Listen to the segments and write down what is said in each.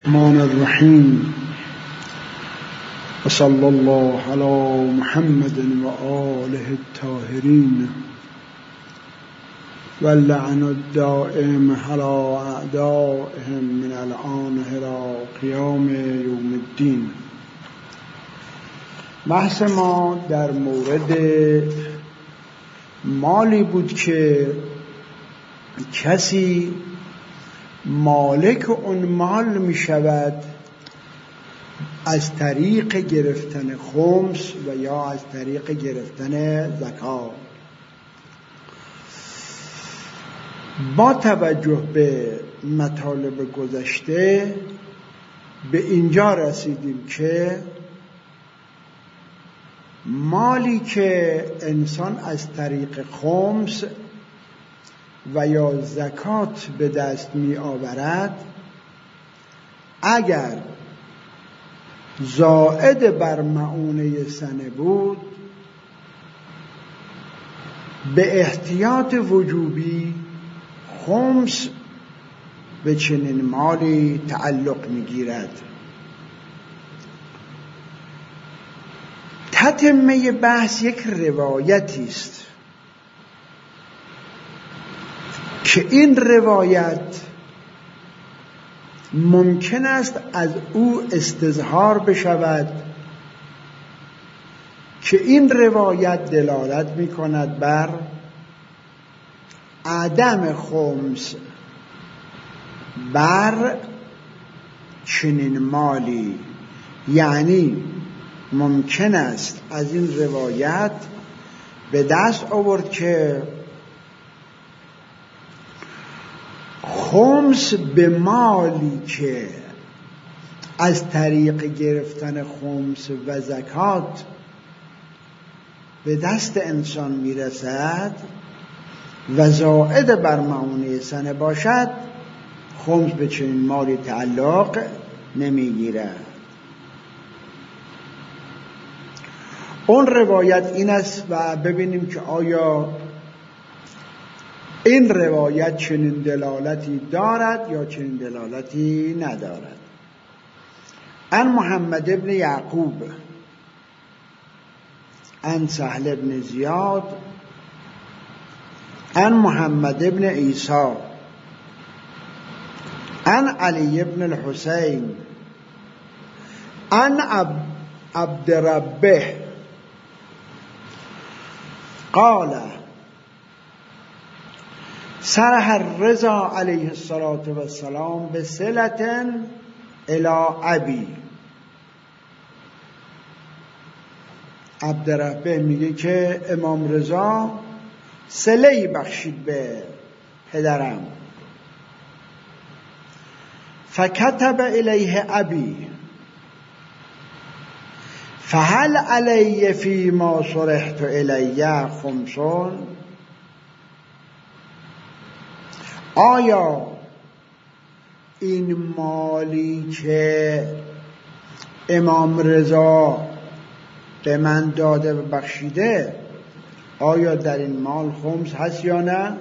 الرحمن الرحیم و صلی الله علی محمد و آله الطاهرین و اللعن الدائم علی اعدائهم من الآن الی قیام یوم الدین. بحث ما در مورد مالی بود که کسی مالک اون مال می شود از طریق گرفتن خمس و یا از طریق گرفتن زکات. با توجه به مطالب گذشته به اینجا رسیدیم که مالی که انسان از طریق خمس و یا زکات به دست می آورد، اگر زائد بر مؤونه سنه بود به احتیاط وجوبی خمس به چنین مالی تعلق می گیرد. تتمه بحث یک روایتی است که این روایت ممکن است از او استظهار بشود که این روایت دلالت می کند بر عدم خمس بر چنین مالی، یعنی ممکن است از این روایت به دست آورد که خمس به مالی که از طریق گرفتن خمس و زکات به دست انسان میرسد و زائد بر مؤونه سنه باشد، خمس به چنین مالی تعلق نمیگیرد. اون روایت این است و ببینیم که آیا این روایت چنین دلالتی دارد یا چنین دلالتی ندارد. عن محمد ابن یعقوب عن سهل ابن زیاد عن محمد ابن عیسی عن علی ابن الحسین عن عبد ربه قال سرح الرضا علیه الصلاة والسلام بصلة الی ابی. عبدالربه میگه که امام رضا صله‌ای بخشید به پدرم. فکتب الیه ابی فهل علی فی ما صرحت الیه خمسون. آیا این مالی که امام رضا به من داده و بخشیده، آیا در این مال خمس هست یا نه؟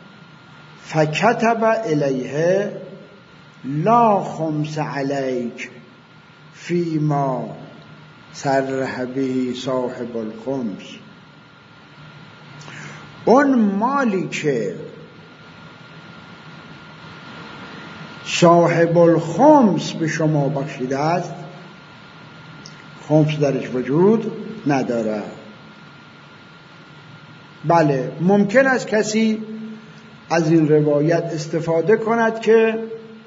فکتب الیه لا خمس علیک فیما صرح به صاحب الخمس. اون مالی که صاحب الخمس به شما بخشیده است، خمس درش وجود نداره. بله، ممکن است کسی از این روایت استفاده کند که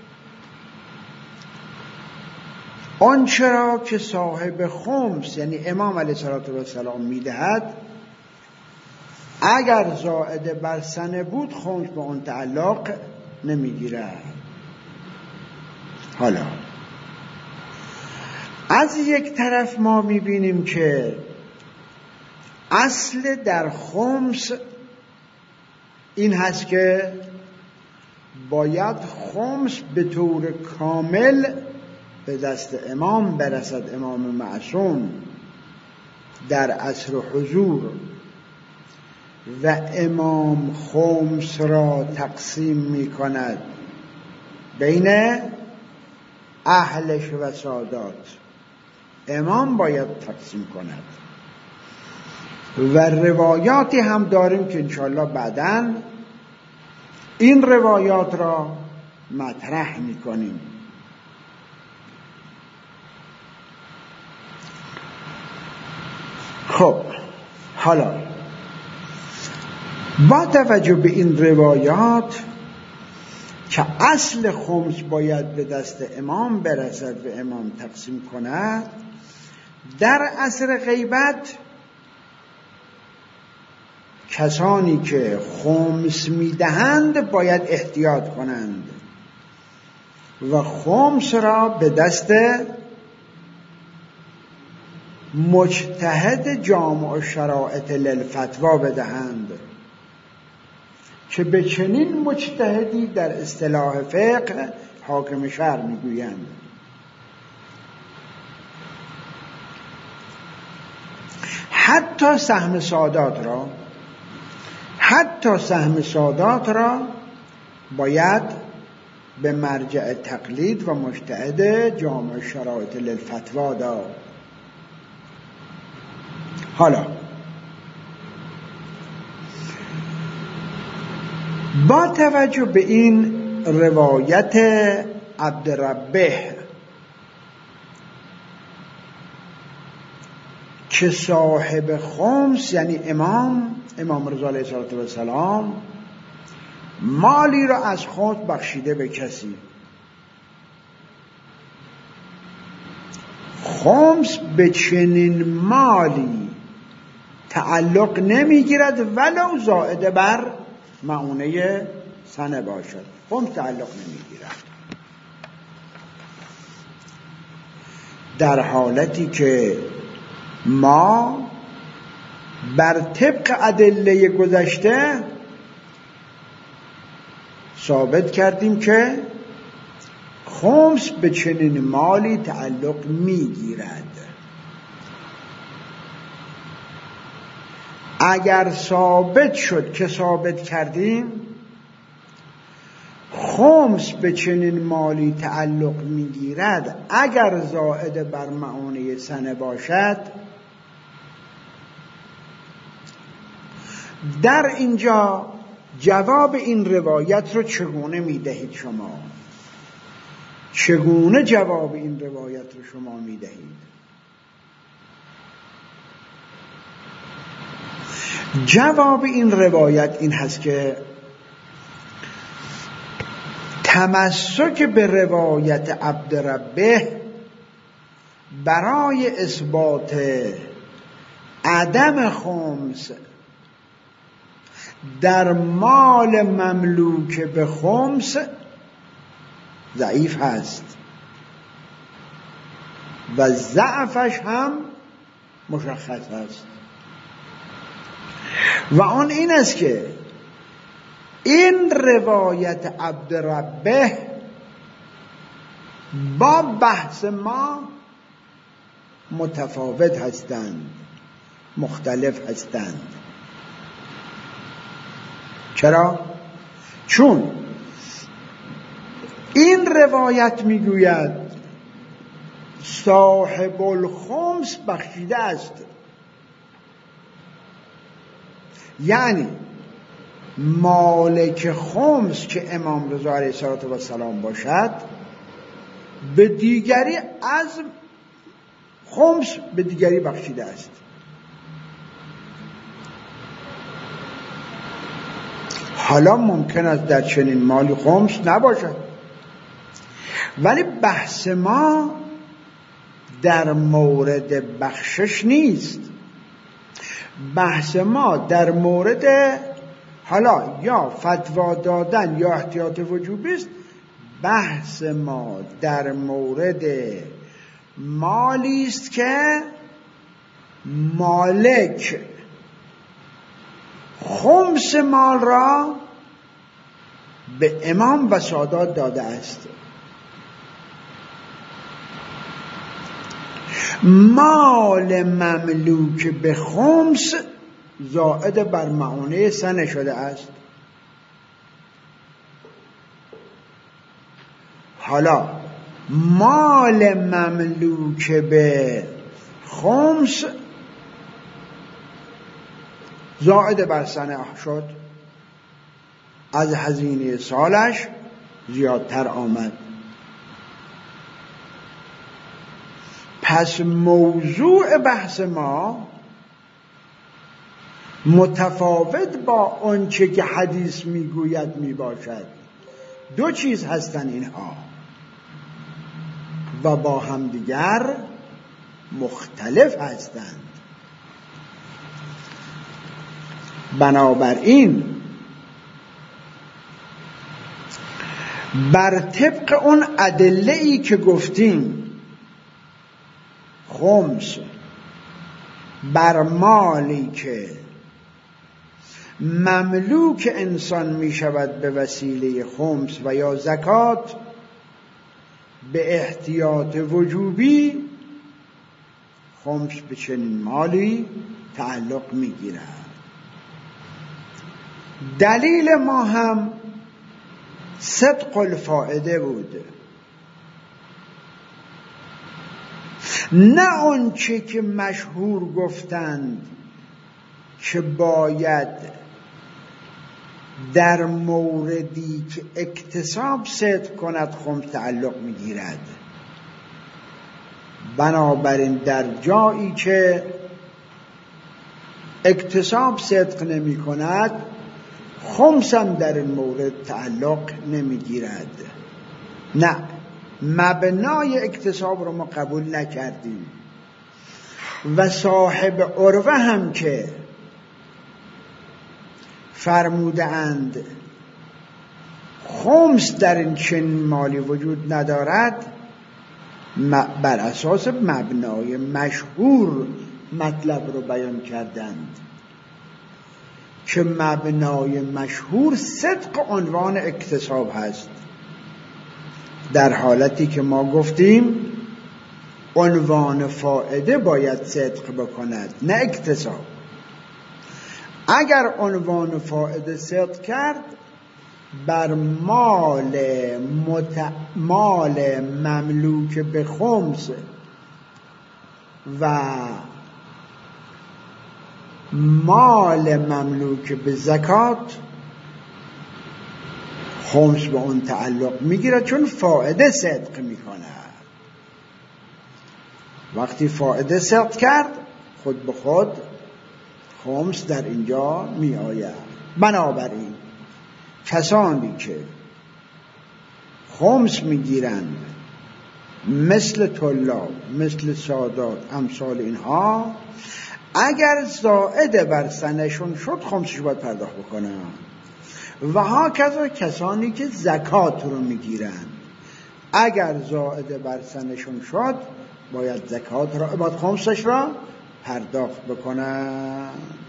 آنچه را که صاحب خمس یعنی امام علیه السلام میدهد، اگر زائد بر سنه بود خمس به آن تعلق نمیگیرد. حالا از یک طرف ما میبینیم که اصل در خمس این هست که باید خمس به طور کامل به دست امام برسد، امام معصوم در عصر حضور، و امام خمس را تقسیم می کند بین اهلش و سادات امام باید تقسیم کند. و روایاتی هم داریم که انشاءالله بعداً این روایات را مطرح میکنیم. خب حالا با توجه به این روایات که اصل خمس باید به دست امام برسد و امام تقسیم کند، در عصر غیبت کسانی که خمس میدهند باید احتیاط کنند و خمس را به دست مجتهد جامع الشرائط للفتوا بدهند که به چنین مجتهدی در اصطلاح فقه حاکم شرع میگویند. حتی سهم سادات را باید به مرجع تقلید و مجتهد جامع شرایط للفتوا داد. حالا با توجه به این روایت عبدالربه که صاحب خمس یعنی امام رضا علیه السلام مالی را از خمس بخشیده به کسی، خمس به چنین مالی تعلق نمیگیرد ولو زائده بر معونه سنه باشد. خمس تعلق نمیگیرد، در حالتی که ما بر طبق ادله گذشته ثابت کردیم که خمس به چنین مالی تعلق میگیرد. اگر ثابت شد که ثابت کردیم خمس به چنین مالی تعلق میگیرد اگر زائد بر معونه سنه باشد، در اینجا جواب این روایت رو چگونه میدهید شما؟ چگونه جواب این روایت رو شما میدهید؟ جواب این روایت این هست که تمسک به روایت عبدالربه برای اثبات عدم خمس در مال مملوک به خمس ضعیف هست و ضعفش هم مشخص هست و آن این است که این روایت عبدالربه با بحث ما متفاوت هستند، مختلف هستند. چرا؟ چون این روایت میگوید صاحب الخمس بخشیده است، یعنی مالک خمس که امام رضا علیه السلام باشد به دیگری از خمس به دیگری بخشیده است. حالا ممکن است در چنین مالی خمس نباشد، ولی بحث ما در مورد بخشش نیست. بحث ما در مورد حالا یا فتوا دادن یا احتیاط وجوبی است. بحث ما در مورد مالی است که مالک خمس مال را به امام و سادات داده است. مال مملوک به خمس زائد بر معونه سنه شده است. حالا مال مملوک به خمس زائد بر سنه شد، از هزینه سالش زیادتر آمد. پس موضوع بحث ما متفاوت با آنچه که حدیث میگوید میباشد. دو چیز هستند اینها و با همدیگر مختلف هستند. بنابراین بر طبق اون ادله‌ای که گفتیم خمس بر مالی که مملوک انسان می شود به وسیله خمس و یا زکات به احتیاط وجوبی، خمس به چنین مالی تعلق می گیرد. دلیل ما هم صدق الفائده بود، نه آنچه که مشهور گفتند که باید در موردی که اکتساب صدق کند خمس تعلق میگیرد. بنابراین در جایی که اکتساب صدق نمی کند خمس هم در این مورد تعلق نمیگیرد. نه، مبنای اکتساب رو ما قبول نکردیم و صاحب عروه هم که فرموده اند خمس در این چنین مالی وجود ندارد، بر اساس مبنای مشهور مطلب رو بیان کردند که مبنای مشهور صدق عنوان اکتساب هست، در حالتی که ما گفتیم عنوان فائده باید صدق بکند نه اکتساب. اگر عنوان فائده صدق کرد بر مال مملوک به خمس و مال مملوک به زکات خمس به اون تعلق میگیره چون فائده صدق میکنه. وقتی فائده صدق کرد خود به خود خمس در اینجا می آید. بنابراین کسانی که خمس میگیرند مثل طلاب، مثل سادات، امثال اینها، اگر زائد بر سنشون شد خمسش باید پرداخت بکنن. و هاکذا کسانی که زکات رو میگیرند اگر زائد بر سنشون شد باید زکات را، باید خمسش را پرداخت بکنن.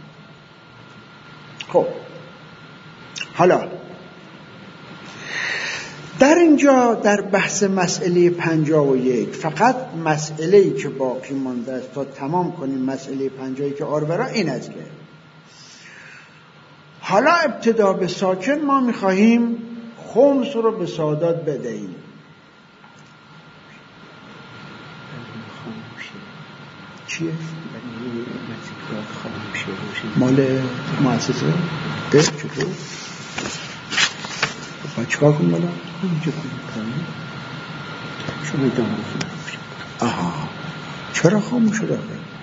خب حالا در اینجا در بحث مسئله 51 فقط مسئله‌ای که باقی مانده است تا تمام کنیم مسئله 50 که آرورا این است که حالا ابتدا به ساکن ما می‌خواهیم خمس رو به سادات بدهیم. چیه؟ مال مؤسسه؟ چطور؟ باید چکار کنیم مالا؟ شما ادامه کنیم. آها، چرا خاموش شده؟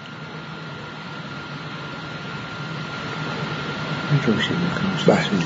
بحث می‌کنم.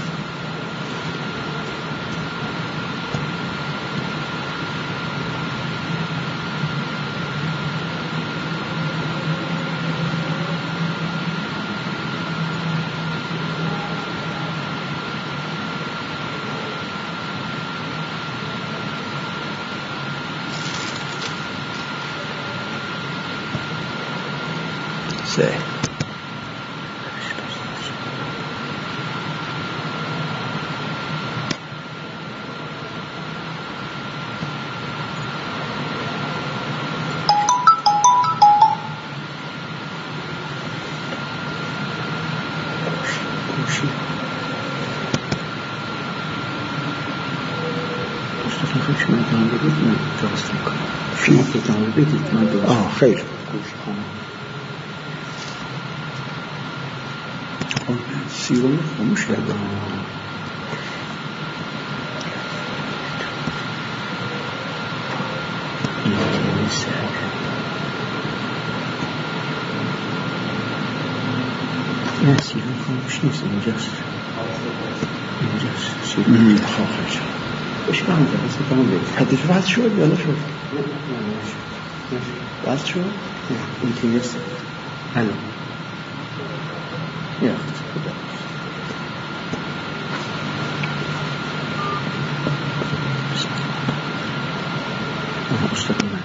ادامه بدید من درست خیر گوش کنم. سیروم خاموش کرده. نه سیروم خاموش نیست، اینجاست سیروم خاموش بشه من درست ادامه بدید. حدیث وضع شد یا نشد؟ وضع شد؟ نه این که نیست الان یا خدا استاد اومده.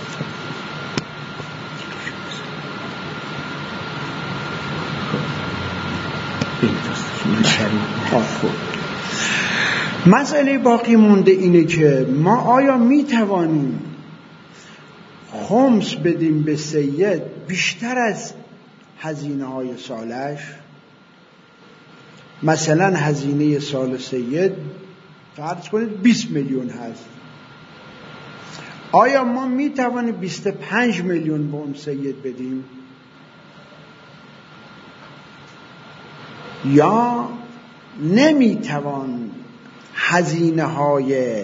مسئله باقی مونده اینه که ما آیا می توانیم خمس بدیم به سید بیشتر از هزینه های سالش؟ مثلا هزینه سال سید فرض کنید 20 میلیون هست، آیا ما می توانیم 25 میلیون به اون سید بدیم یا نمی توان هزینه های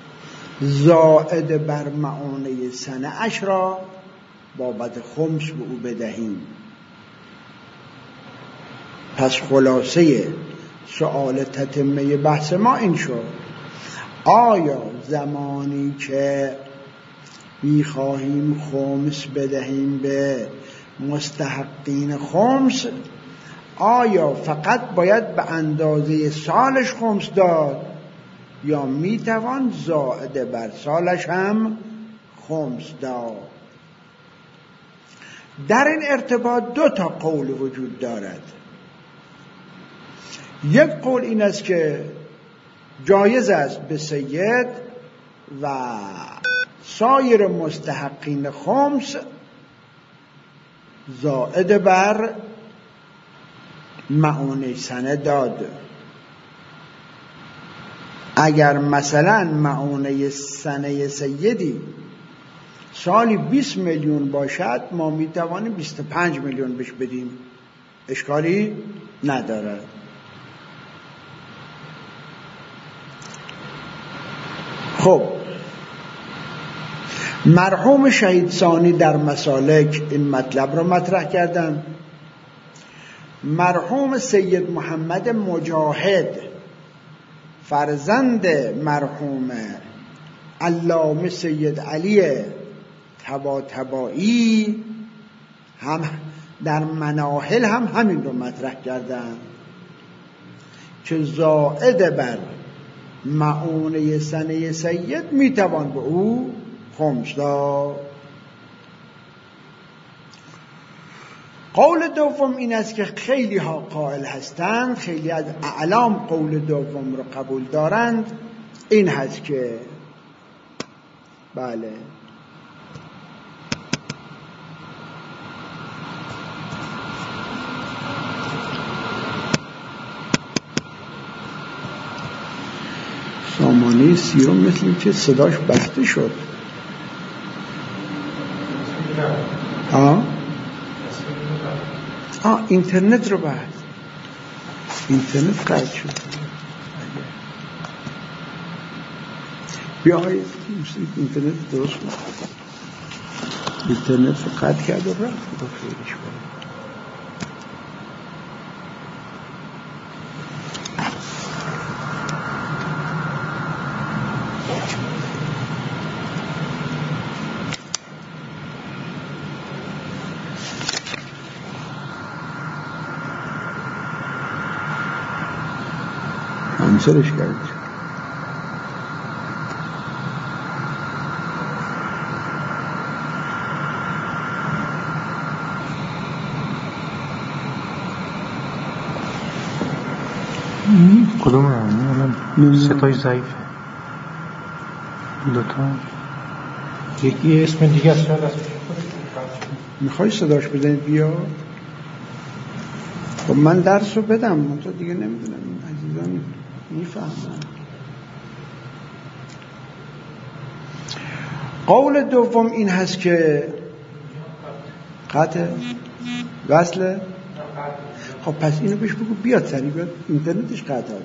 زائد بر معونه سنه اش را بابت خمس به او بدهیم؟ پس خلاصه سؤال تتمه بحث ما این شد: آیا زمانی که می‌خواهیم خمس بدهیم به مستحقین خمس، آیا فقط باید به اندازه سالش خمس داد یا میتوان زائد بر سالش هم خمس داد؟ در این ارتباط 2 قول وجود دارد. یک قول این است که جایز است به سید و سایر مستحقین خمس زائد بر معونه سنه داد. اگر مثلا معونه سنه سیدی سالی 20 میلیون باشد، ما میتوانیم 25 میلیون بهش بدیم، اشکالی ندارد. خب مرحوم شهید ثانی در مسالک این مطلب را مطرح کردند. مرحوم سید محمد مجاهد فرزند مرحوم علامه سید علی طباطبایی هم در مناهل هم همین رو مطرح کردند که زائد بر معونه سنه سید میتوان به او خمس داد. قول دوم این است که خیلی ها قائل هستند، خیلی از اعلام قول دوم رو قبول دارند، این هست که بله سامانه سیروم مثل این که صداش بسته شد. اینترنت رو بست، اینترنت قطع شد. بیایید اینترنت درست کن. اینترنت رو قطع کرد و رفت با خیلیش برد. همسرش کرد. کدوم هم؟ ستای ضعیفه دوتا. یکی اسم دیگه است. میخوای صداش بزنید بیا؟ خب من درس رو بدم، من تو دیگه نمیدونم عزیزان میفهمم. قول دوم این هست که قطع وصله. خب پس اینو بهش بگو بیاد سریع بیاد، اینترنتش قطع آده.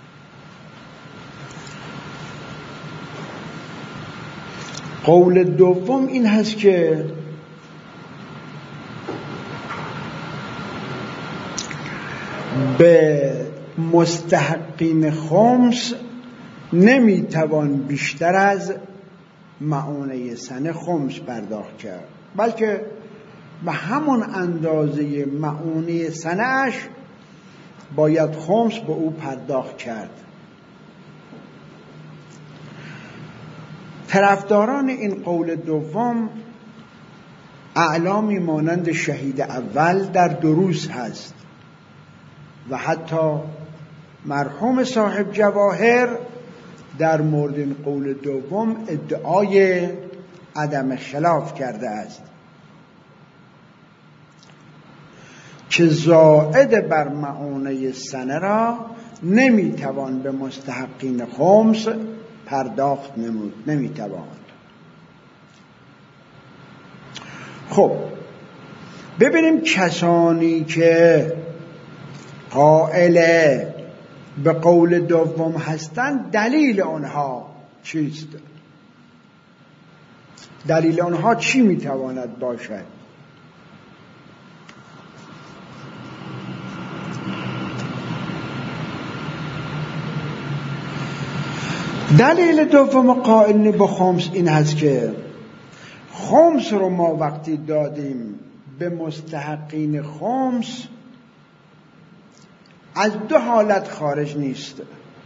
قول دوم این هست که به مستحقین خمس نمیتوان بیشتر از معونه سنه خمس پرداخت کرد، بلکه به همون اندازه معونه سنه‌اش باید خمس به او پرداخت کرد. طرفداران این قول دوم اعلامی مانند شهید اول در دروس هست و حتی مرحوم صاحب جواهر در مورد این قول دوم ادعای عدم خلاف کرده است که زائد بر معونه سنه را نمیتوان به مستحقین خمس پرداخت نمود. نمیتوان. خب ببینیم کسانی که قائل به قول دوم هستند دلیل آنها چیست؟ دلیل آنها چی میتواند باشد؟ دلیل دوم قائل به خمس این هست که خمس رو ما وقتی دادیم به مستحقین خمس از دو حالت خارج نیست.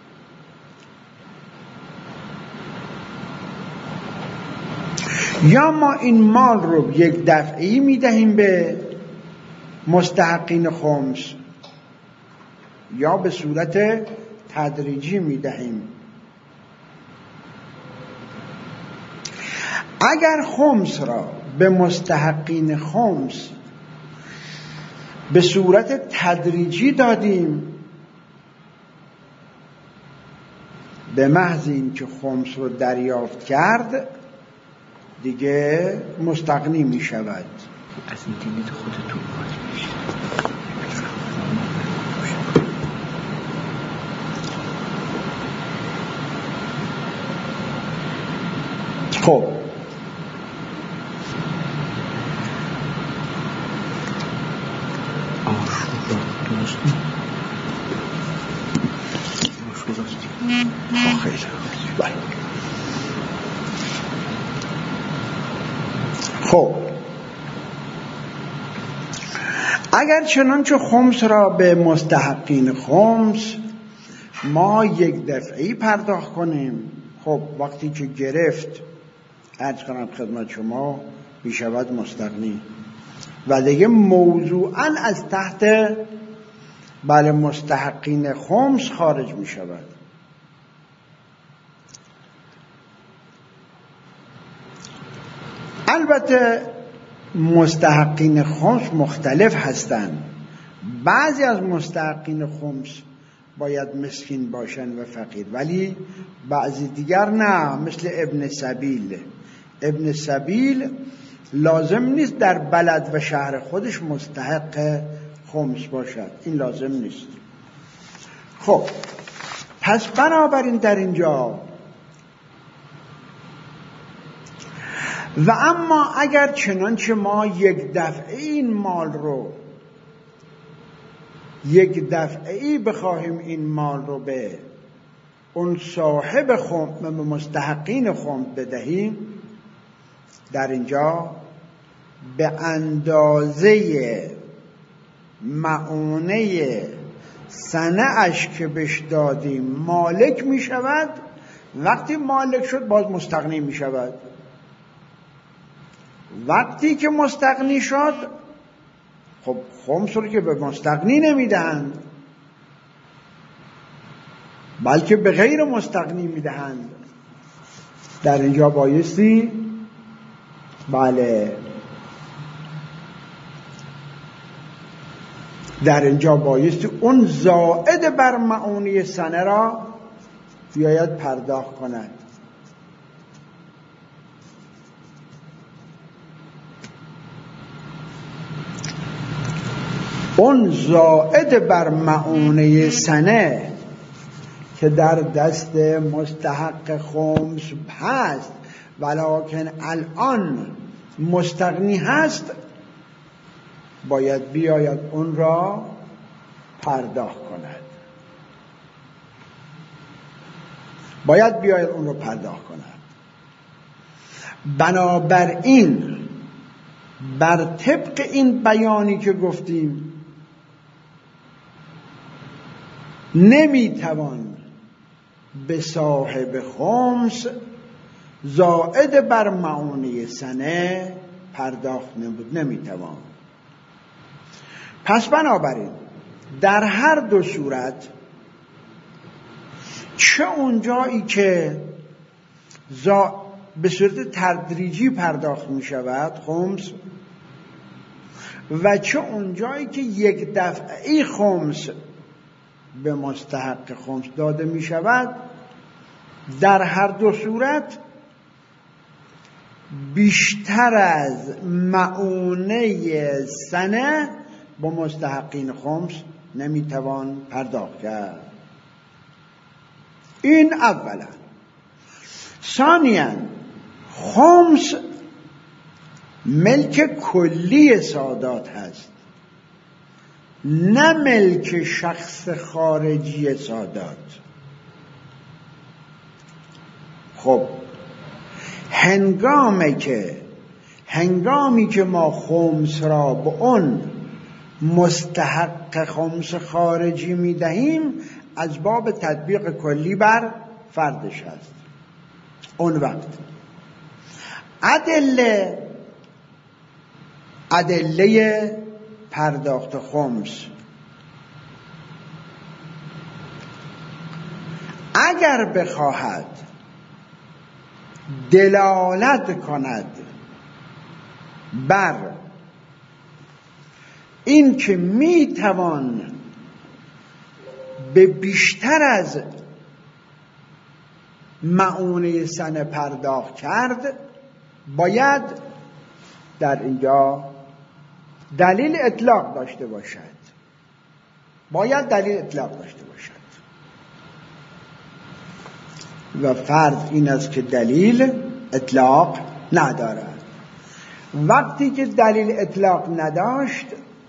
یا ما این مال رو یک دفعی میدهیم به مستحقین خمس یا به صورت تدریجی میدهیم. اگر خمس را به مستحقین خمس به صورت تدریجی دادیم، به محض این که خمس رو دریافت کرد دیگه مستغنی می شود. از اینترنت خودتون باز میشه. خب خب اگر چنانچه خمس را به مستحقین خمس ما یک دفعی پرداخت کنیم، خب وقتی که گرفت عرض کنم خدمت شما میشود مستغنی و دیگه موضوعاً از تحت مستحقین خمس خارج می شود. البته مستحقین خمس مختلف هستند. بعضی از مستحقین خمس باید مسکین باشن و فقیر، ولی بعضی دیگر نه، مثل ابن سبیل. ابن سبیل لازم نیست در بلد و شهر خودش مستحق خمس باشد، این لازم نیست. خب پس بنابراین در اینجا و اما اگر چنانچه ما یک دفعه این مال رو یک دفعه‌ای بخواهیم این مال رو به اون صاحب خمس به مستحقین خمس بدهیم، در اینجا به اندازه معونه سنه‌اش که بهش دادیم مالک می شود. وقتی مالک شد باز مستغنی می شود. وقتی که مستغنی شد خب خمس رو که به مستغنی نمیدهند بلکه به غیر مستغنی میدهند، در اینجا بایستی در اینجا بایستی اون زائد بر معونه سنه را بیاید پرداخت کند. اون زائد بر معونه سنه که در دست مستحق خمس هست ولکن الان مستغنی هست، باید بیاید اون را پرداخت کند. بنابراین بر طبق این بیانی که گفتیم نمیتوان به صاحب خمس زائد بر معونه سنه پرداخت نمود، نمیتوان. پس بنابراین در هر دو صورت، چه اونجایی که به صورت تدریجی پرداخت می شود خمس و چه اونجایی که یک دفعی خمس به مستحق خمس داده می شود، در هر دو صورت بیشتر از معونه سنه با مستحقین خمس نمیتوان پرداخت کرد. این اولا. ثانیاً خمس ملک کلی سادات هست، نه ملک شخص خارجی سادات. خب هنگامی که ما خمس را به اون مستحق خمس خارجی می دهیم، از باب تطبیق کلی بر فردش هست. اون وقت ادله پرداخت خمس اگر بخواهد دلالت کند بر این که میتوان به بیشتر از معونه سنه پرداخت کرد، باید در اینجا دلیل اطلاق داشته باشد. و فرض این است که دلیل اطلاق ندارد. وقتی که دلیل اطلاق نداشت،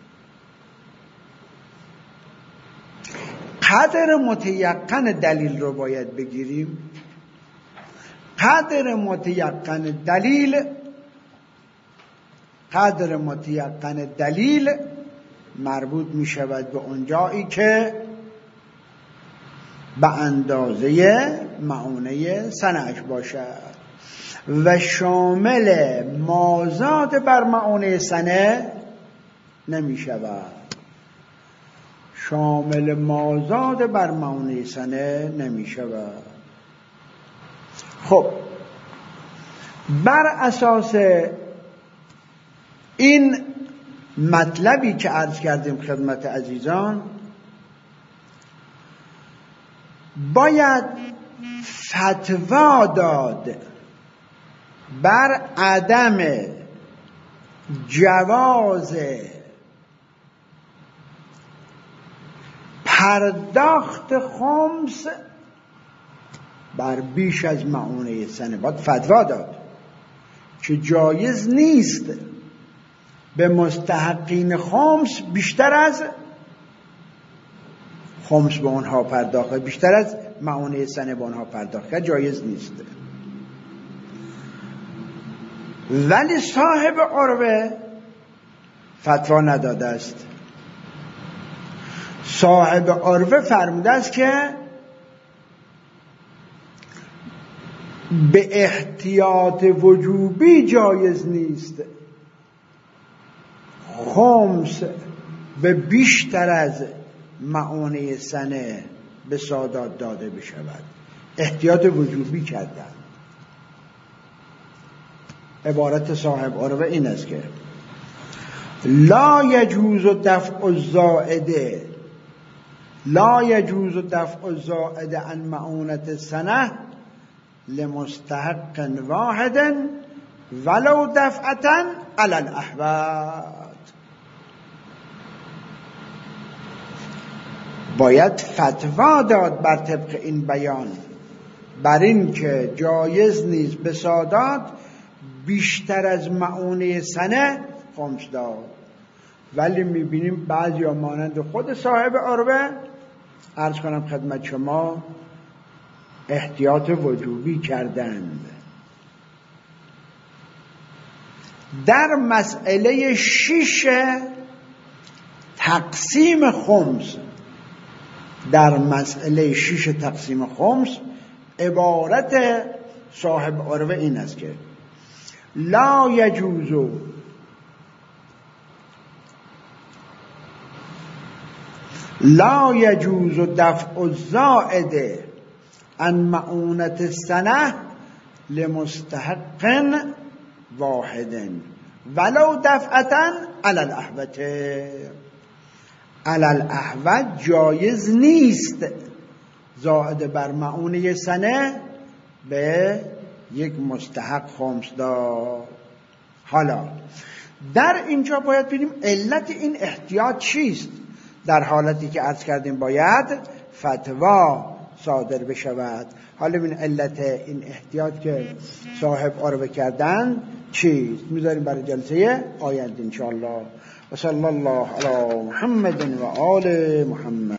قدر متیقن دلیل رو باید بگیریم. قدر متیقن دلیل مربوط می شود به اونجایی که به اندازه معونه سنه‌اش باشد و شامل مازاد بر معونه سنه نمی شود. خب بر اساس این مطلبی که عرض کردیم خدمت عزیزان، باید فتوا داد بر عدم جواز پرداخت خمس بر بیش از معونه سنه. باید فتوا داد که جایز نیست به مستحقین خمس بیشتر از خمس به اونها پرداخت، بیشتر از معونه سنه به اونها پرداخت جایز نیست. ولی صاحب عروه فتوا نداده است. صاحب عروه فرموده است که به احتیاط وجوبی جایز نیست خمس به بیشتر از معونه سنه به سادات داده بشود. احتیاط وجوبی کردن. عبارت صاحب عروه این است که لا یجوز دفع الزائد عن معونة سنه لمستحق واحد ولو دفعة على الأحوال. باید فتوا داد بر طبق این بیان بر این که جایز نیست به سادات بیشتر از معونه سنه خمس داد. ولی میبینیم بعضی ها مانند خود صاحب عروه، عرض کنم خدمت شما، احتیاط وجوبی کردند. در مسئله 6 تقسیم خمس، در مسئله 6 تقسیم خمس عبارت صاحب عروه این است که لا یجوز دفع الزائد عن معونة السنة لمستحق واحد ولو دفعة على الأحوج. على الأحوج جایز نیست زائد بر معونه سنه به یک مستحق خمس داد. حالا در اینجا باید ببینیم علت این احتیاط چیست. در حالتی که عرض کردیم باید فتوا صادر بشود. حالا ببین علت این احتیاط که صاحب عروه کردن چیست میذاریم برای جلسه آینده ان شاء الله. و صلی الله علی محمد و آل محمد.